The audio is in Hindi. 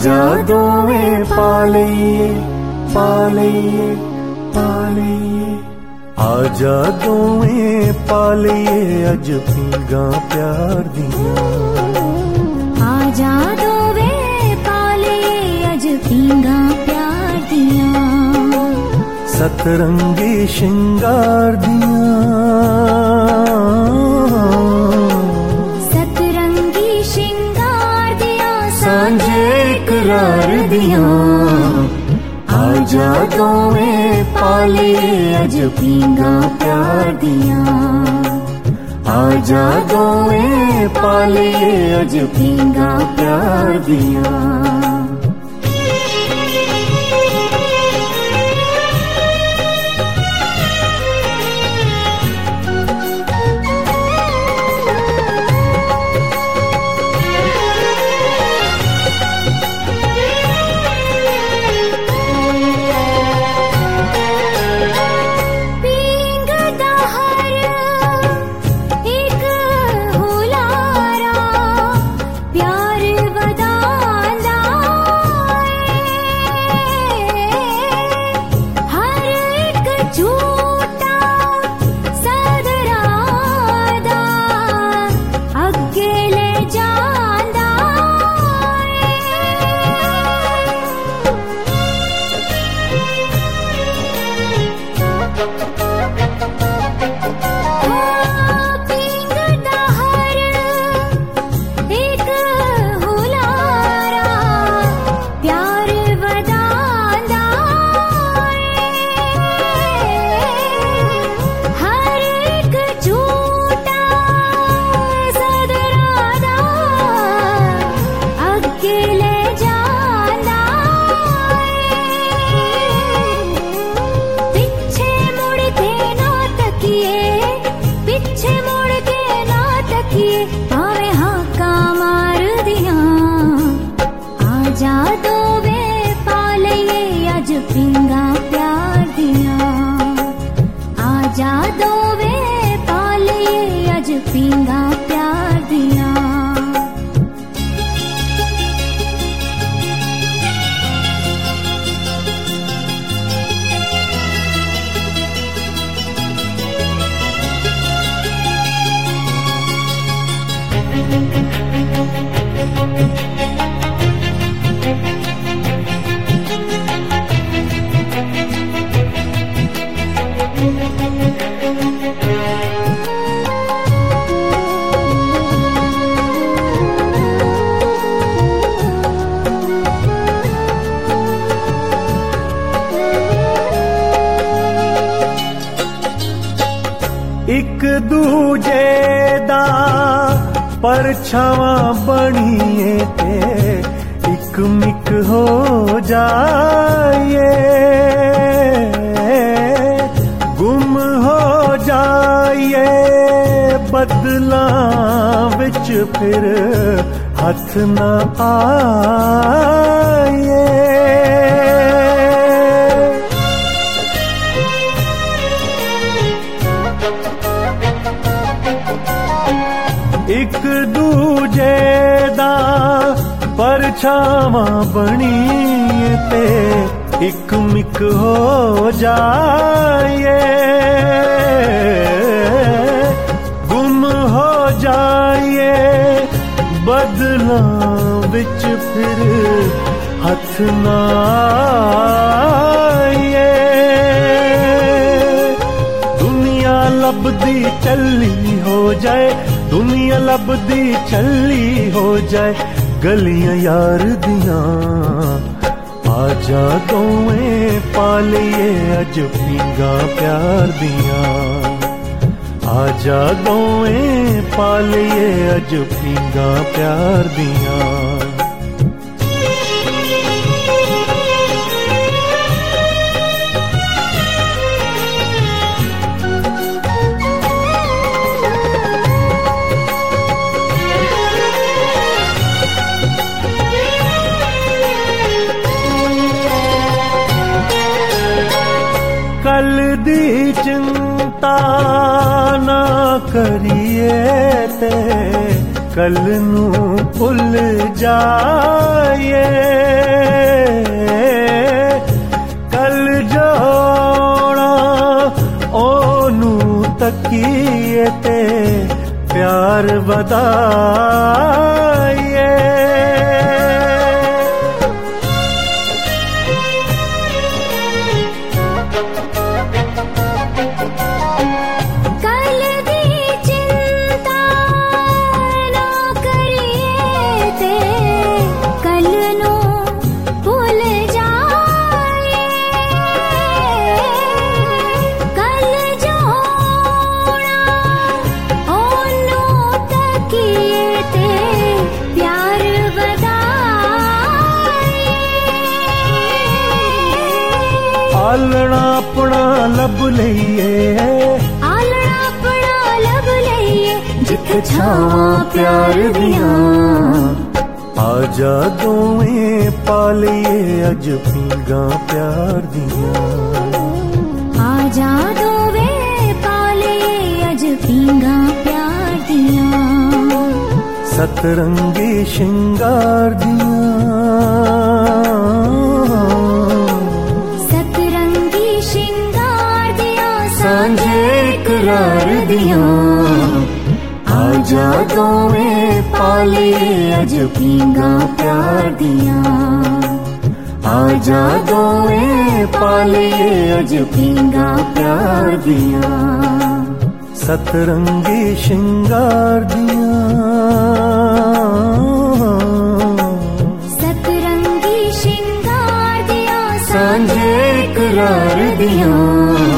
आजा दोवें पालइए पालइए पालइए, आजा दोवें पालइए अज पींगा प्यार दियां। आजा दोवें पालइए अज पींगा प्यार दियां। सतरंगी शिंगार दियां, सतरंगी शिंगार दियां, सांझे इकरार दियां। आजा दोवें पालइए अज पींगा प्यार दियां। आजा दोवें पालइए अज पींगा प्यार दियां। एक दूजे दा परछावां बणीए ते इक मिक हो जाइए, गुम हो जाइए बदलां विच फिर हथ ना आइए। एक दूजे दा परछावां बणीए ते इक मिक हो जाइए, गुम हो जाइए बदलां विच फिर हथ ना आइए। दुनिया लभदी चली हो जाए, दुनिया लभदी चली हो जाए गलियां यार दियां। आजा दोवें पालइए अज पींगा प्यार दियां। आजा दोवें पालइए अज पींगा प्यार दियां। कल दी चिंता ना करिए ते कल नू भुल जाए, कल जोड़ा ओनू तकीए ते प्यार वधाए। कल दी चिंता ना करिए ते कल नू भुल जाए, कल जोड़ा ओनू तकीए ते प्यार वधाए। आलना अपना लब लईए, आलना अपना लब लईए, जिथे छावां प्यार दियां, आजा दोवें पालिए अज पींगा प्यार दियां। आजा दोवे पाले अज पींगा प्यार दियां। सतरंगी शिंगार दियां, सतरंगी शिंगार दियां, सांझे करार दियां। आजा दोवें पालिए अज पींगा प्यार दियां, आजा दोवें पालिए अज पींगा प्यार दियां। सतरंगी शिंगार दियां, सतरंगी शिंगार दियां, सांझे करार दियां।